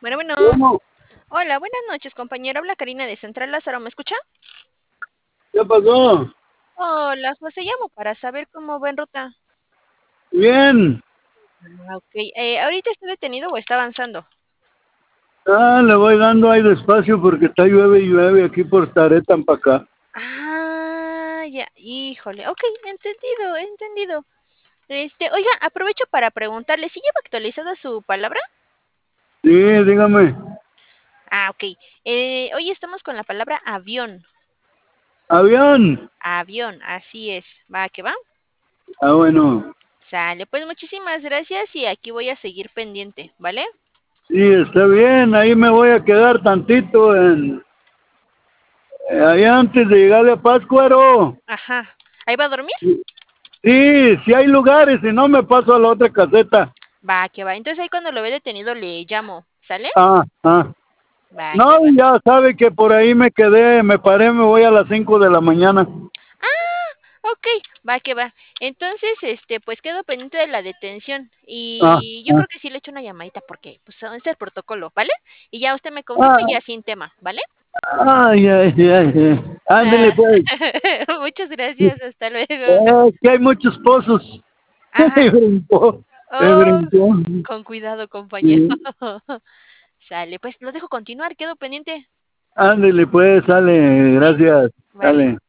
Bueno. ¿Cómo? Hola, buenas noches, compañero. Habla Karina de Central Lázaro. ¿Me escucha? ¿Qué pasó? Hola, José. Llamo para saber cómo va en ruta. Bien. Ok. ¿Ahorita está detenido o está avanzando? Le voy dando ahí despacio porque está llueve y llueve aquí por Taretan para acá. Ah, ya. Híjole. Ok, entendido, entendido. Oiga, aprovecho para preguntarle si lleva actualizada su palabra. Sí, dígame. Ok. Hoy estamos con la palabra avión. ¿Avión? Avión, así es. Va, que va. Bueno. Sale. Pues muchísimas gracias y aquí voy a seguir pendiente, ¿vale? Sí, está bien. Ahí me voy a quedar tantito ahí antes de llegar a Pátzcuaro. Ajá. ¿Ahí va a dormir? Sí, sí hay lugares, si no me paso a la otra caseta. Va, que va. Entonces ahí cuando lo ve detenido le llamo, ¿sale? Ah, ah. Va, No, que va. ya sabe que por ahí me quedé, me paré, me voy a las 5 de la mañana. Ok, va, que va. Entonces, pues quedo pendiente de la detención Ah, y yo ah. creo que sí le echo una llamadita porque, pues, es el protocolo, ¿vale? Y ya usted me confirma y Ah, ya sin tema, ¿vale? ay, ay, ay, ay. Ándele Ah, pues. muchas gracias, hasta luego. Que hay muchos pozos. Ah, Me brincó, me oh, brincó. con cuidado, compañero. Sí. Sale, pues lo dejo continuar, quedo pendiente. Ándele pues, sale, gracias, Vale. sale.